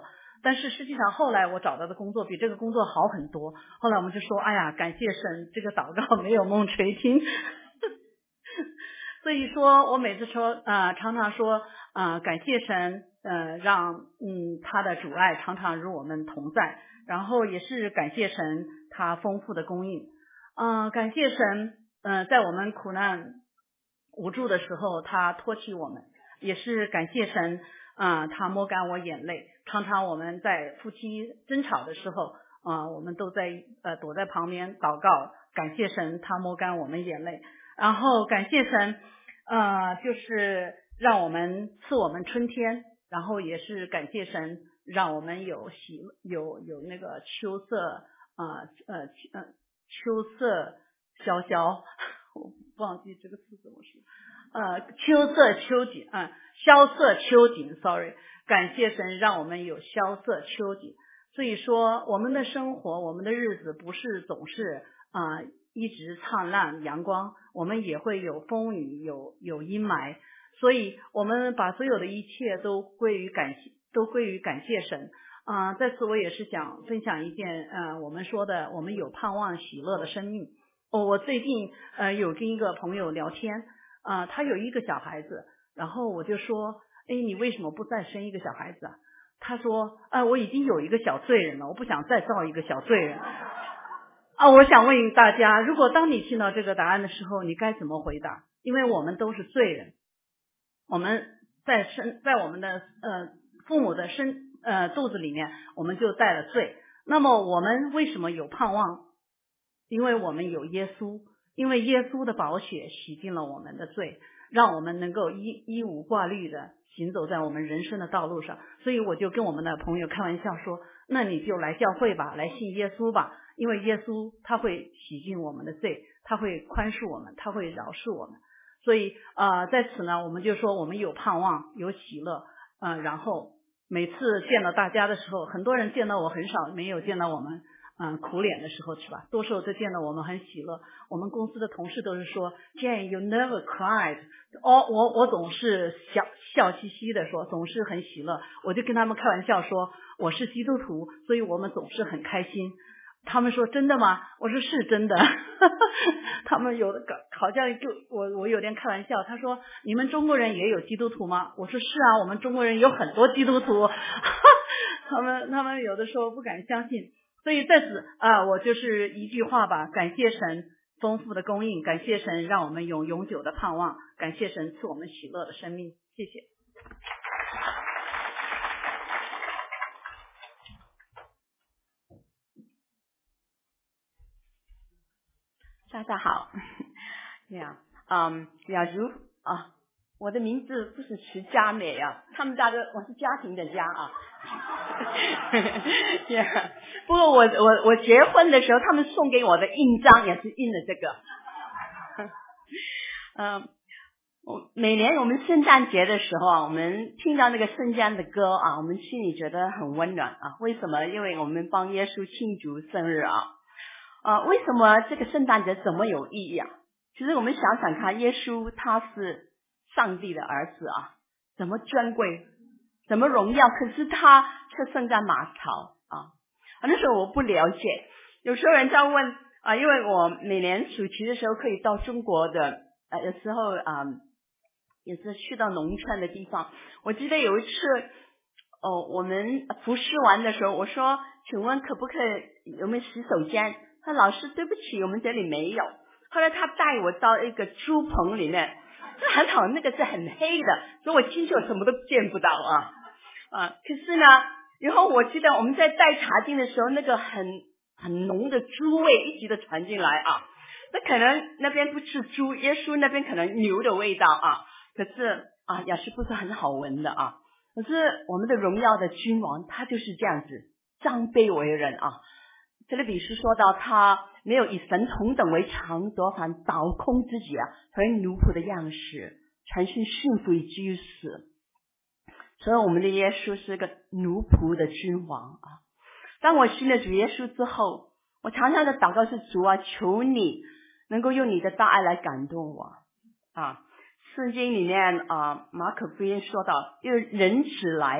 但是实际上后来我找到的工作比这个工作好很多。后来我们就说，哎呀，感谢神，这个祷告没有梦垂听。所以说我每次说啊、呃，常常说啊、呃，感谢神，呃，让嗯他的主爱常常与我们同在，然后也是感谢神他丰富的供应，啊、呃，感谢神，呃，在我们苦难无助的时候他托起我们，也是感谢神啊、呃，他摸干我眼泪。常常我们在夫妻争吵的时候啊、呃，我们都在呃躲在旁边祷告，感谢神他摸干我们眼泪，然后感谢神。呃，就是让我们赐我们春天，然后也是感谢神，让我们有喜有有那个秋色啊呃呃秋色萧萧，我忘记这个词怎么说，呃秋色秋景啊、呃、萧瑟秋景 ，sorry， 感谢神让我们有萧瑟秋景。所以说，我们的生活，我们的日子不是总是啊。呃一直灿烂阳光，我们也会有风雨，有有阴霾，所以我们把所有的一切都归于感谢，都归于感谢神啊、呃。在此我也是想分享一件呃我们说的我们有盼望喜乐的生命。哦，我最近呃有跟一个朋友聊天啊、呃，他有一个小孩子，然后我就说，哎，你为什么不再生一个小孩子啊？他说，呃，我已经有一个小罪人了，我不想再造一个小罪人。啊，我想问大家，如果当你听到这个答案的时候，你该怎么回答？因为我们都是罪人，我们在生在我们的呃父母的身呃肚子里面，我们就带了罪。那么我们为什么有盼望？因为我们有耶稣，因为耶稣的宝血洗净了我们的罪，让我们能够一一无挂虑的行走在我们人生的道路上。所以我就跟我们的朋友开玩笑说，那你就来教会吧，来信耶稣吧。因为耶稣他会洗净我们的罪，他会宽恕我们，他会饶恕我们。所以呃在此呢，我们就说我们有盼望，有喜乐，呃然后每次见到大家的时候，很多人见到我很少没有见到我们嗯、呃、苦脸的时候是吧？多数都见到我们很喜乐。我们公司的同事都是说 Jane you never cried， 哦我我总是笑笑嘻嘻的说，总是很喜乐。我就跟他们开玩笑说我是基督徒，所以我们总是很开心。他们说真的吗？我说是真的。他们有的好像就我我有点开玩笑，他说你们中国人也有基督徒吗？我说是啊，我们中国人有很多基督徒。他们他们有的时候不敢相信。所以在此啊，我就是一句话吧，感谢神丰富的供应，感谢神让我们有永久的盼望，感谢神赐我们喜乐的生命。谢谢。 大家好，呀，嗯，雅茹啊，我的名字不是徐佳美啊，他们家的我是家庭的家啊。yeah, 不过我我我结婚的时候，他们送给我的印章也是印的这个。嗯，我每年我们圣诞节的时候啊，我们听到那个圣诞的歌啊，我们心里觉得很温暖啊。为什么？因为我们帮耶稣庆祝生日啊。呃，为什么这个圣诞节这么有意义啊？其实我们想想看，耶稣他是上帝的儿子啊，怎么珍贵，怎么荣耀，可是他却生在马槽啊。那时候我不了解，有时候人在问啊，因为我每年暑期的时候可以到中国的，呃，有时候啊，也是去到农村的地方。我记得有一次，哦，我们服侍完的时候，我说，请问可不可以有没有洗手间？他老师对不起，我们这里没有。后来他带我到一个猪棚里面，那很好，那个是很黑的，所以我进去我什么都见不到啊啊！可是呢，然后我记得我们在带茶经的时候，那个很很浓的猪味一直的传进来啊。那可能那边不吃猪，耶稣那边可能牛的味道啊。可是啊，也是不是很好闻的啊。可是我们的荣耀的君王，他就是这样子，张卑为人啊。这里比书说到，他没有以神同等为强夺，反倒空自己啊，成为奴仆的样式，全心顺服于居死。所以我们的耶稣是个奴仆的君王啊。当我信了主耶稣之后，我常常的祷告是，主啊，求你能够用你的大爱来感动我啊。圣经里面啊，马可福音说到，因为人子来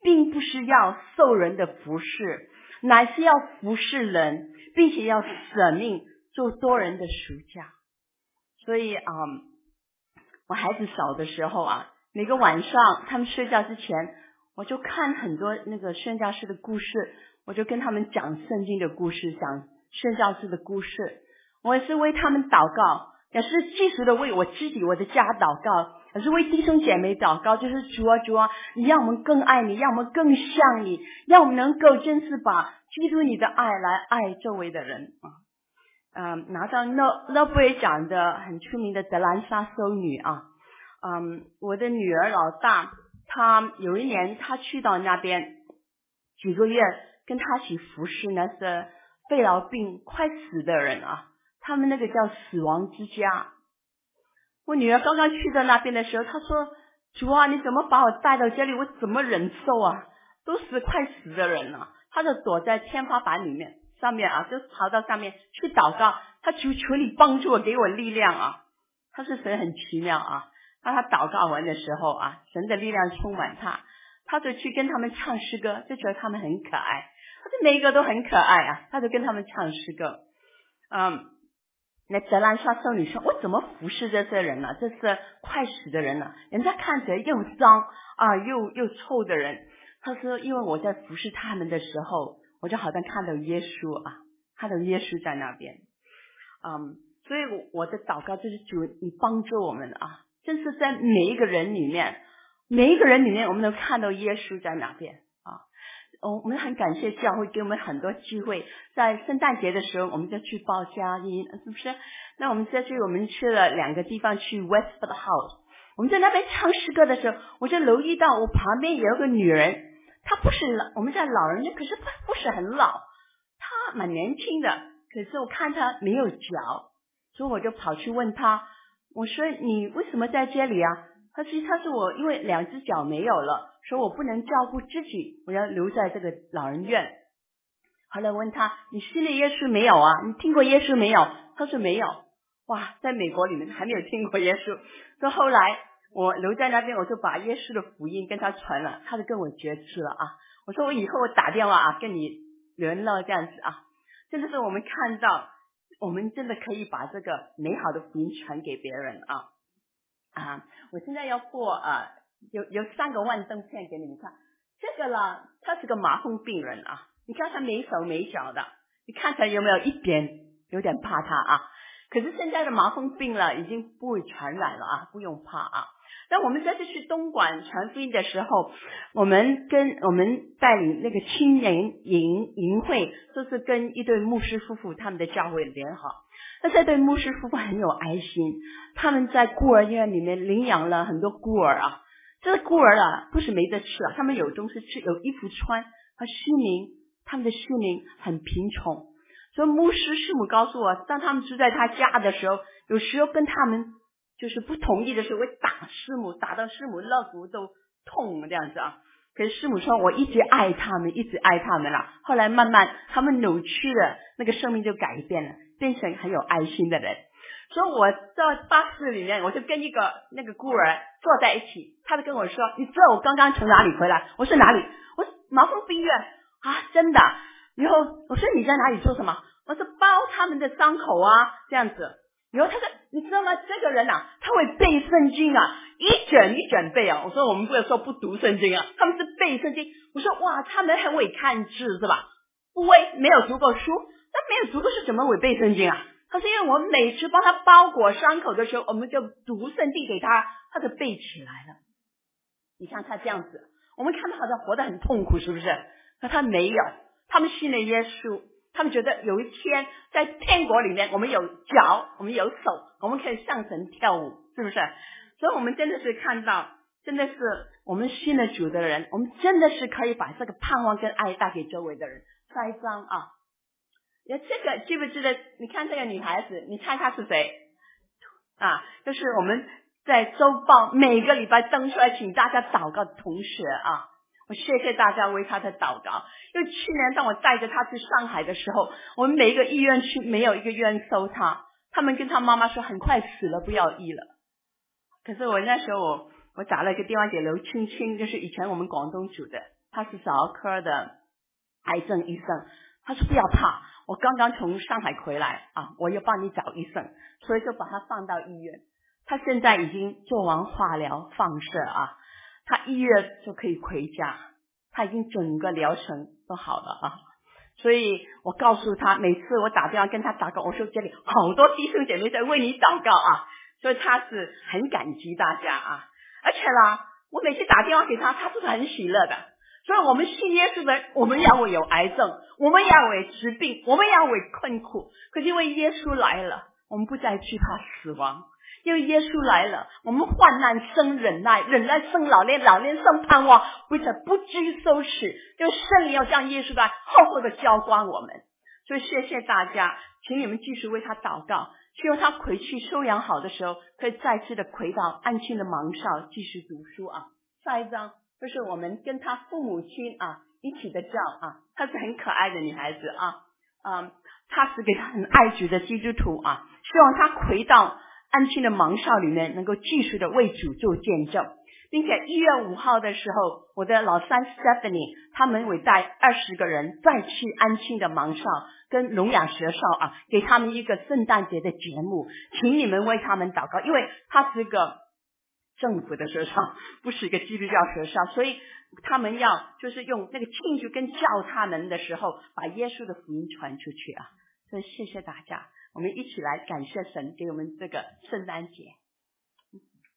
并不是要受人的服侍，乃是要服侍人，并且要舍命做多人的赎价。所以啊、嗯，我孩子小的时候啊，每个晚上他们睡觉之前，我就看很多那个宣教士的故事，我就跟他们讲圣经的故事，讲宣教士的故事。我也是为他们祷告，也是继续的为我自己我的家祷告，也是为弟兄姐妹祷告，就是主啊主啊，你让我们更爱你，让我们更像你，让我们能够真是把基督你的爱来爱周围的人啊。嗯，拿到诺诺贝尔奖的很出名的德兰莎修女啊，嗯，我的女儿老大，她有一年她去到那边几个月，跟她一起服侍那些肺痨病快死的人啊，他们那个叫死亡之家。我女儿刚刚去到那边的时候，她说：“主啊，你怎么把我带到这里？我怎么忍受啊？都是快死的人啊！”她就躲在天花板里面。上面啊，就跑到上面去祷告，他求求你帮助我，给我力量啊！他是神很奇妙啊！当他祷告完的时候啊，神的力量充满他，他就去跟他们唱诗歌，就觉得他们很可爱，他说每一个都很可爱啊，他就跟他们唱诗歌。嗯，那德兰莎修女说：“我怎么服侍这些人呢、啊？这是快死的人呢、啊，人家看起来又脏啊，又又臭的人。”他说：“因为我在服侍他们的时候。”我就好像看到耶稣啊，看到耶稣在那边，嗯，所以我的祷告就是主，你帮助我们啊，真是在每一个人里面，每一个人里面，我们能看到耶稣在那边啊。我们很感谢教会给我们很多机会，在圣诞节的时候，我们就去报佳音，是不是？那我们这次我们去了两个地方，去 Westford House， 我们在那边唱诗歌的时候，我就留意到我旁边有一个女人。他不是老，我们在老人家，可是不是很老，他蛮年轻的，可是我看他没有脚，所以我就跑去问他，我说你为什么在这里啊？他说他说我因为两只脚没有了，所以我不能照顾自己，我要留在这个老人院。后来问他，你信了耶稣没有啊？你听过耶稣没有？他说没有。哇，在美国里面还没有听过耶稣。所以后来我留在那边，我就把耶稣的福音跟他传了，他就跟我决志了啊！我说我以后我打电话啊跟你联络这样子啊，真的是我们看到，我们真的可以把这个美好的福音传给别人啊啊！我现在要播啊，有有三个幻灯片给你们看，这个呢，他是个麻风病人啊，你看他没手没脚的，你看起来有没有一点有点怕他啊？可是现在的麻风病了，已经不会传染了啊，不用怕啊。那我们这次去东莞传福音的时候，我们跟我们带领那个青年营营会，就是跟一对牧师夫妇他们的教会联合。那这对牧师夫妇很有爱心，他们在孤儿院里面领养了很多孤儿啊。这个孤儿啊，不是没得吃啊，他们有东西吃，有衣服穿，和市民他们的市民很贫穷。所以牧师师母告诉我，当他们住在他家的时候，有时候跟他们就是不同意的时候会打师母，打到师母肋骨都痛这样子啊。可是师母说我一直爱他们，一直爱他们啦。后来慢慢他们扭曲了，那个生命就改变了，变成很有爱心的人。所以我在巴士里面，我就跟一个那个孤儿坐在一起，他就跟我说，你知道我刚刚从哪里回来？我说哪里？我说麻风病院啊，真的。然后我说你在哪里做什么？我说包他们的伤口啊，这样子。然后他说你知道吗？这个人啊，他会背圣经啊，一卷一卷背啊。我说我们不能说不读圣经啊，他们是背圣经。我说哇，他们很会看字是吧？不会，没有读过书，那没有读过书怎么会背圣经啊？他说因为我们每次帮他包裹伤口的时候，我们就读圣经给他，他就背起来了。你看他这样子，我们看他好像活得很痛苦，是不是？可他没有，他们信了耶稣，他们觉得有一天在天国里面，我们有脚，我们有手，我们可以向神跳舞，是不是？所以我们真的是看到，真的是我们信了主的人，我们真的是可以把这个盼望跟爱带给周围的人。下一张啊，这个记不记得？你看这个女孩子，你猜她是谁啊？就是我们在周报每个礼拜登出来请大家祷告的同学啊。我谢谢大家为他的祷告。因为去年当我带着他去上海的时候，我们每一个医院去没有一个医院收他，他们跟他妈妈说很快死了，不要医了。可是我那时候我我打了一个电话给刘青青，就是以前我们广东组的他是小儿科的癌症医生，他说不要怕，我刚刚从上海回来啊，我要帮你找医生，所以就把他放到医院。他现在已经做完化疗放射啊，他一月就可以回家，他已经整个疗程都好了啊。所以我告诉他，每次我打电话跟他祷告，我说这里好多弟兄姐妹在为你祷告啊，所以他是很感激大家啊。而且呢，我每次打电话给他，他都是很喜乐的。所以我们信耶稣的，我们要为有癌症，我们要为疾病，我们要为困苦，可是因为耶稣来了，我们不再惧怕死亡。因为耶稣来了，我们患难生忍耐，忍耐生老练，老练生盼望，为此不知羞耻。因为圣灵要将耶稣的厚厚的浇灌我们。所以谢谢大家，请你们继续为他祷告，希望他回去休养好的时候，可以再次的回到安庆的盲校继续读书啊。下一章就是我们跟他父母亲啊一起的照啊，她是很可爱的女孩子啊，嗯，她是个很爱主的基督徒啊，希望她回到安庆的盲校里面能够继续的为主做见证，并且一月五号的时候，我的老三 Stephanie 他们会带二十个人再去安庆的盲校跟聋哑学校啊，给他们一个圣诞节的节目，请你们为他们祷告，因为他是个政府的学校，不是一个基督教学校，所以他们要就是用那个庆祝跟教他们的时候，把耶稣的福音传出去啊。所以谢谢大家，我们一起来感谢神给我们这个圣诞节。